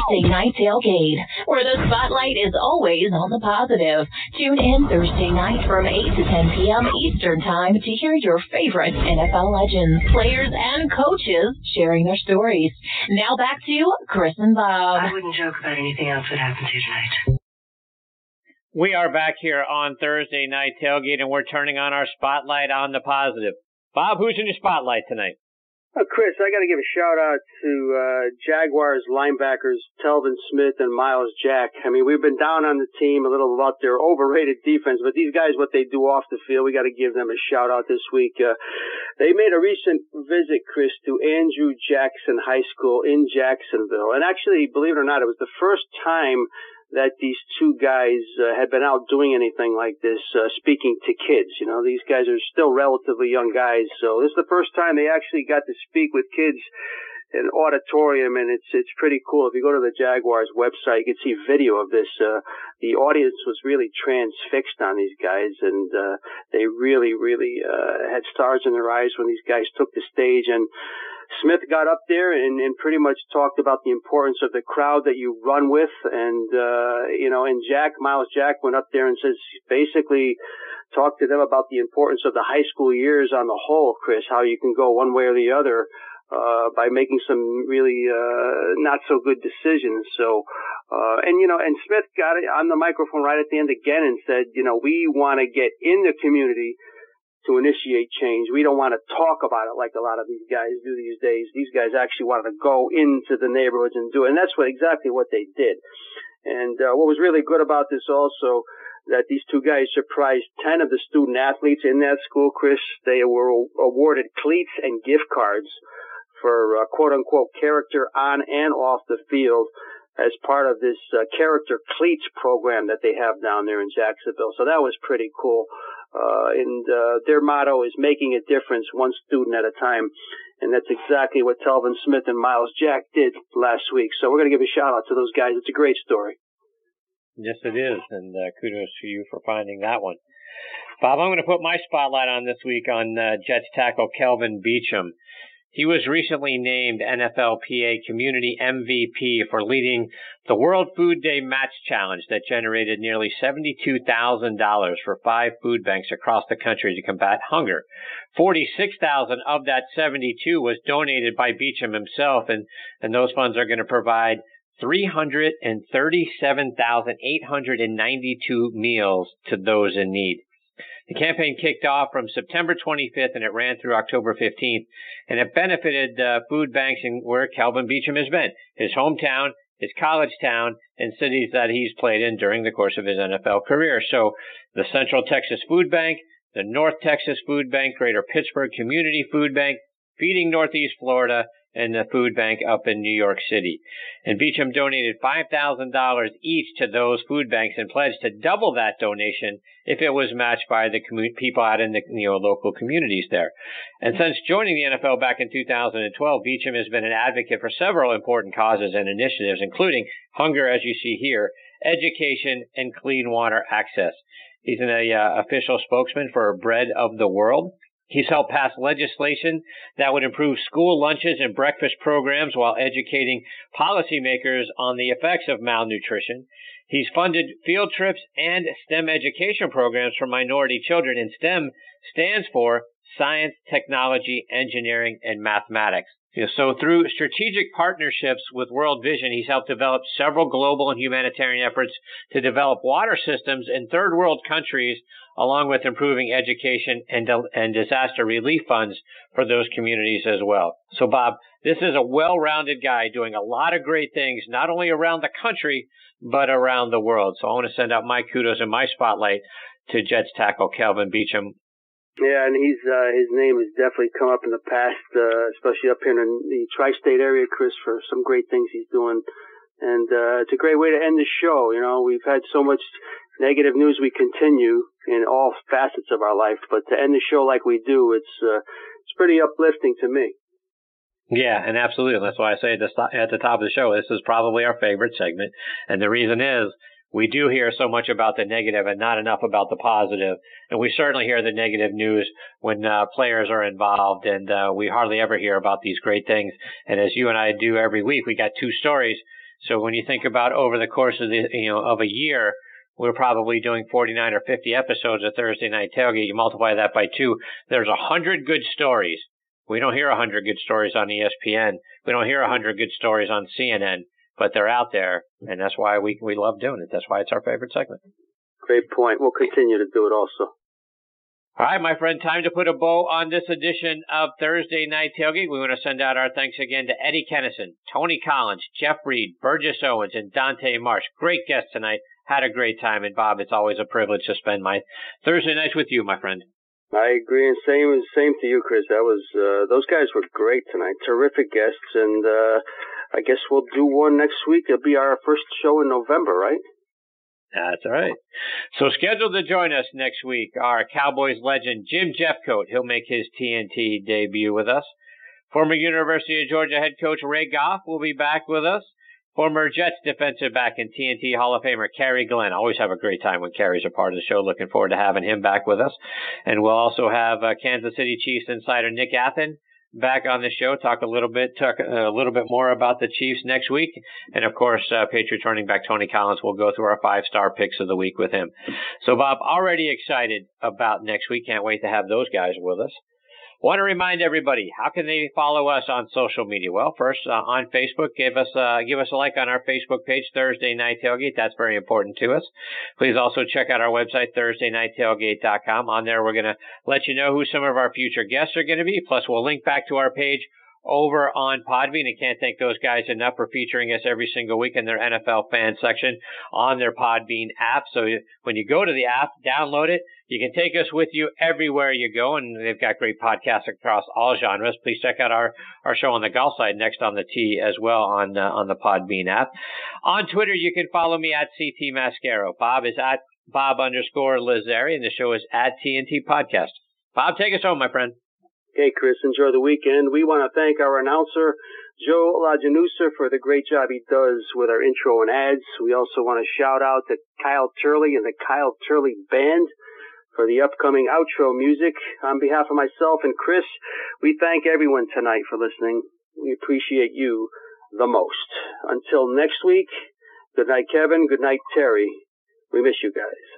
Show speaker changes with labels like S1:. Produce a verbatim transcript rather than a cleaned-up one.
S1: Thursday Night Tailgate, where the spotlight is always on the positive. Tune in Thursday night from eight to ten p.m. Eastern Time to hear your favorite N F L legends, players, and coaches sharing their stories. Now back to Chris and Bob.
S2: I wouldn't joke about anything else that happens here tonight.
S3: We are back here on Thursday Night Tailgate, and we're turning on our spotlight on the positive. Bob, who's in your spotlight tonight?
S4: Oh, Chris, I got to give a shout-out to uh, Jaguars linebackers Telvin Smith and Miles Jack. I mean, we've been down on the team a little about their overrated defense, but these guys, what they do off the field, we got to give them a shout-out this week. Uh, they made a recent visit, Chris, to Andrew Jackson High School in Jacksonville. And actually, believe it or not, it was the first time that these two guys uh, had been out doing anything like this, uh, speaking to kids. You know, these guys are still relatively young guys, so this is the first time they actually got to speak with kids in an auditorium, and it's it's pretty cool. If you go to the Jaguars website, you can see video of this. Uh, the audience was really transfixed on these guys, and uh, they really, really uh, had stars in their eyes when these guys took the stage. And Smith got up there and, and pretty much talked about the importance of the crowd that you run with. And, uh, you know, and Jack, Miles Jack went up there and says, basically talked to them about the importance of the high school years on the whole, Chris, how you can go one way or the other, uh, by making some really, uh, not so good decisions. So, uh, and, you know, and Smith got it on the microphone right at the end again and said, you know, we want to get in the community to initiate change. We don't want to talk about it like a lot of these guys do these days. These guys actually wanted to go into the neighborhoods and do it. And that's what exactly what they did. And uh, what was really good about this also, that these two guys surprised ten of the student athletes in that school, Chris. They were awarded cleats and gift cards for uh, quote-unquote character on and off the field as part of this uh, character cleats program that they have down there in Jacksonville. So that was pretty cool. Uh, and uh, their motto is making a difference one student at a time. And that's exactly what Telvin Smith and Miles Jack did last week. So we're going to give a shout-out to those guys. It's a great story.
S3: Yes, it is. And uh, kudos to you for finding that one. Bob, I'm going to put my spotlight on this week on uh, Jets tackle Kelvin Beachum. He was recently named N F L P A Community M V P for leading the World Food Day Match Challenge that generated nearly seventy-two thousand dollars for five food banks across the country to combat hunger. forty-six thousand dollars of that seventy-two was donated by Beachum himself, and, and those funds are going to provide three hundred thirty-seven thousand eight hundred ninety-two meals to those in need. The campaign kicked off from September twenty-fifth, and it ran through October fifteenth, and it benefited uh, food banks in where Kelvin Beachum has been, his hometown, his college town, and cities that he's played in during the course of his N F L career. So the Central Texas Food Bank, the North Texas Food Bank, Greater Pittsburgh Community Food Bank, Feeding Northeast Florida, and the food bank up in New York City. And Beachum donated five thousand dollars each to those food banks and pledged to double that donation if it was matched by the commu- people out in the you know, local communities there. And since joining the N F L back in two thousand twelve, Beachum has been an advocate for several important causes and initiatives, including hunger, as you see here, education, and clean water access. He's an uh, official spokesman for Bread of the World. He's helped pass legislation that would improve school lunches and breakfast programs while educating policymakers on the effects of malnutrition. He's funded field trips and STEM education programs for minority children, and STEM stands for Science, Technology, Engineering, and Mathematics. So through strategic partnerships with World Vision, he's helped develop several global and humanitarian efforts to develop water systems in third world countries, along with improving education and, and disaster relief funds for those communities as well. So, Bob, this is a well-rounded guy doing a lot of great things, not only around the country, but around the world. So I want to send out my kudos and my spotlight to Jets tackle Kelvin Beachum.
S4: Yeah, and he's uh, his name has definitely come up in the past, uh, especially up here in the tri-state area, Chris, for some great things he's doing. And uh, it's a great way to end the show. You know, we've had so much negative news. We continue in all facets of our life, but to end the show like we do, it's uh, it's pretty uplifting to me.
S3: Yeah, and absolutely. That's why I say at the, at the top of the show, this is probably our favorite segment. And the reason is we do hear so much about the negative and not enough about the positive. And we certainly hear the negative news when uh, players are involved, and uh, we hardly ever hear about these great things. And as you and I do every week, we got two stories So when you think about over the course of the you know of a year, we're probably doing forty-nine or fifty episodes of Thursday Night Tailgate. You multiply that by two, there's one hundred good stories. We don't hear one hundred good stories on E S P N. We don't hear one hundred good stories on C N N, but they're out there, and that's why we we love doing it. That's why it's our favorite segment.
S4: Great point. We'll continue to do it also.
S3: All right, my friend, time to put a bow on this edition of Thursday Night Tailgate. We want to send out our thanks again to Eddie Kennison, Tony Collins, Jeff Reed, Burgess Owens, and Dante Marsh. Great guests tonight. Had a great time. And, Bob, it's always a privilege to spend my Thursday nights with you, my friend.
S4: I agree, and same same to you, Chris. That was uh, those guys were great tonight. Terrific guests, and uh, I guess we'll do one next week. It'll be our first show in November, right?
S3: That's all right. So scheduled to join us next week are Cowboys legend Jim Jeffcoat. He'll make his T N T debut with us. Former University of Georgia head coach Ray Goff will be back with us. Former Jets defensive back and T N T Hall of Famer Kerry Glenn. Always have a great time when Kerry's a part of the show. Looking forward to having him back with us. And we'll also have uh, Kansas City Chiefs insider Nick Athen back on the show. Talk a little bit, talk a little bit more about the Chiefs next week. And of course, uh, Patriots running back Tony Collins will go through our five-star picks of the week with him. So, Bob, already excited about next week. Can't wait to have those guys with us. Want to remind everybody, how can they follow us on social media? Well, first, uh, on Facebook, give us uh, give us a like on our Facebook page, Thursday Night Tailgate. That's very important to us. Please also check out our website, Thursday Night Tailgate dot com. On there, we're going to let you know who some of our future guests are going to be. Plus, we'll link back to our page over on Podbean. I can't thank those guys enough for featuring us every single week in their N F L fan section on their Podbean app. So when you go to the app, download it. You can take us with you everywhere you go, and they've got great podcasts across all genres. Please check out our, our show on the golf side, Next on the Tee, as well on uh, on the Podbean app. On Twitter, you can follow me at C T Mascaro. Bob is at Bob underscore Lazari, and the show is at T N T Podcast. Bob, take us home, my friend.
S4: Okay, Chris, enjoy the weekend. We want to thank our announcer, Joe Lajanusa, for the great job he does with our intro and ads. We also want to shout out to Kyle Turley and the Kyle Turley Band for the upcoming outro music. On behalf of myself and Chris, we thank everyone tonight for listening. We appreciate you the most. Until next week, good night, Kevin. Good night, Terry. We miss you guys.